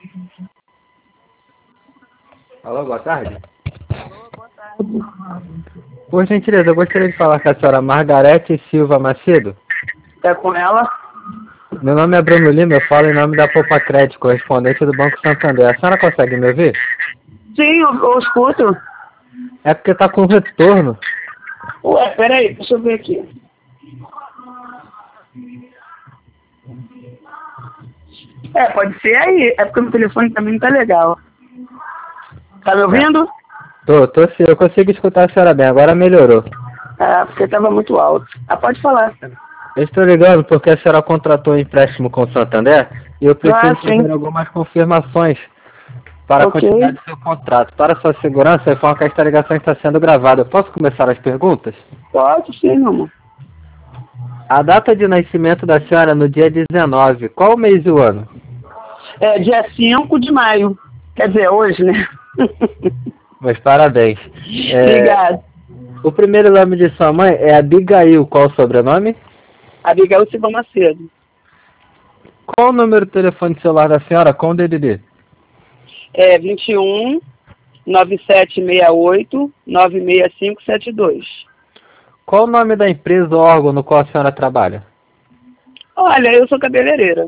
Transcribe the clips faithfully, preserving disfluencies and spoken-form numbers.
Alô, boa tarde. Alô, boa tarde. Por gentileza, eu gostaria de falar com a senhora Margarete Silva Macedo. É com ela? Meu nome é Bruno Lima, eu falo em nome da Poupa Crédito, correspondente do Banco Santander. A senhora consegue me ouvir? Sim, eu, eu escuto. É porque tá com retorno. Ué, peraí, deixa eu ver aqui. É, pode ser aí. É porque meu telefone também não tá legal. Tá me ouvindo? Tô, tô sim, eu consigo escutar a senhora bem, agora melhorou. É, porque tava muito alto. Ah, pode falar. Eu estou ligando porque a senhora contratou um empréstimo com o Santander e eu preciso Ah, sim. fazer algumas confirmações para a Ok. continuidade do seu contrato. Para sua segurança, informo que esta ligação está sendo gravada. Eu posso começar as perguntas? Pode sim, meu amor. A data de nascimento da senhora é no dia dezenove. Qual o mês e o ano? É dia cinco de maio. Quer dizer, hoje, né? Mas parabéns. É, Obrigada. o primeiro nome de sua mãe é Abigail. Qual o sobrenome? Abigail Silva Macedo. Qual o número do telefone celular da senhora com o D D D? É vinte e um, nove sete seis oito, nove seis cinco sete dois. Qual o nome da empresa ou órgão no qual a senhora trabalha? Olha, eu sou cabeleireira.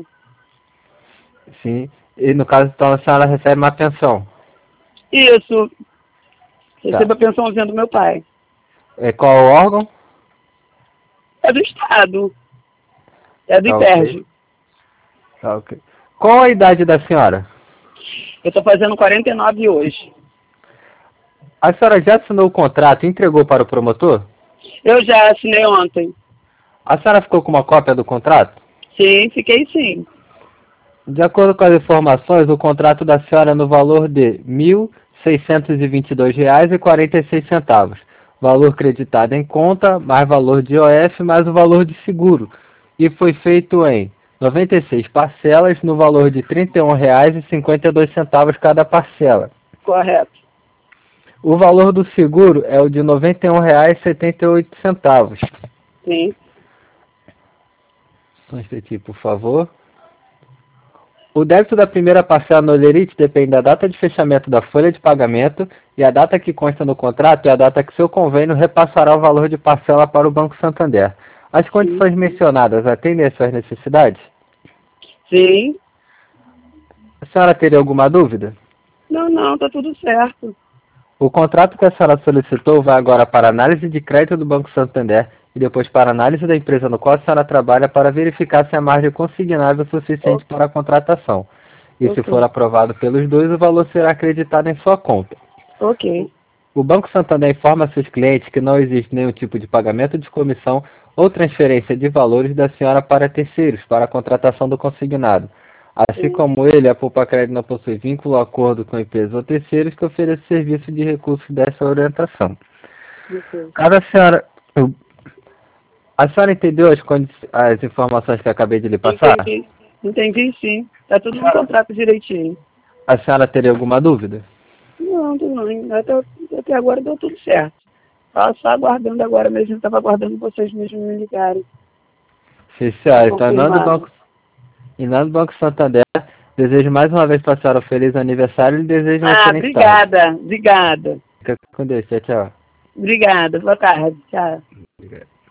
Sim. E no caso, então, a senhora recebe uma pensão. Isso. Tá. Recebo a pensãozinha do meu pai. É, qual o órgão? É do Estado. É do Tá ok. IPERJ. Tá ok. Qual a idade da senhora? Eu estou fazendo quarenta e nove hoje. A senhora já assinou o contrato e entregou para o promotor? Eu já assinei ontem. A senhora ficou com uma cópia do contrato? Sim, fiquei sim. De acordo com as informações, o contrato da senhora é no valor de mil seiscentos e vinte e dois reais e quarenta e seis centavos. Valor creditado em conta, mais valor de I O F, mais o valor de seguro. E foi feito em noventa e seis parcelas no valor de trinta e um reais e cinquenta e dois centavos cada parcela. Correto. O valor do seguro é o de noventa e um reais e setenta e oito centavos. Sim. Só um instantinho, por favor. O débito da primeira parcela no Olerite depende da data de fechamento da folha de pagamento e a data que consta no contrato é a data que seu convênio repassará o valor de parcela para o Banco Santander. As Sim. condições mencionadas atendem às suas necessidades? Sim. A senhora teria alguma dúvida? Não, não, tá tudo certo. O contrato que a senhora solicitou vai agora para análise de crédito do Banco Santander e depois para análise da empresa no qual a senhora trabalha para verificar se a margem é consignável o suficiente para a contratação. E se for Ok. aprovado pelos dois, o valor será acreditado em sua conta. Ok. O Banco Santander informa a seus clientes que não existe nenhum tipo de pagamento de comissão ou transferência de valores da senhora para terceiros para a contratação do consignado. Assim Sim. como ele, a Poupa Crédito não possui vínculo ou acordo com empresas ou terceiros que ofereçam serviço de recursos dessa orientação. Ok. Caso a senhora... A senhora entendeu as, as informações que eu acabei de lhe passar? Entendi. Entendi, sim. Tá tudo no contrato direitinho. A senhora teria alguma dúvida? Não, não. Até, até agora deu tudo certo. Estava só aguardando agora mesmo. Estava aguardando vocês mesmos me ligarem. Sim, Para senhora. Então, em nome do confirmar. Banco, em nome do Banco Santander, desejo mais uma vez para a senhora um feliz aniversário e desejo um Ah, excelente tarde. obrigada. Obrigada. Fica com Deus. Tchau, tchau. Obrigada. Boa tarde. Tchau. Obrigado.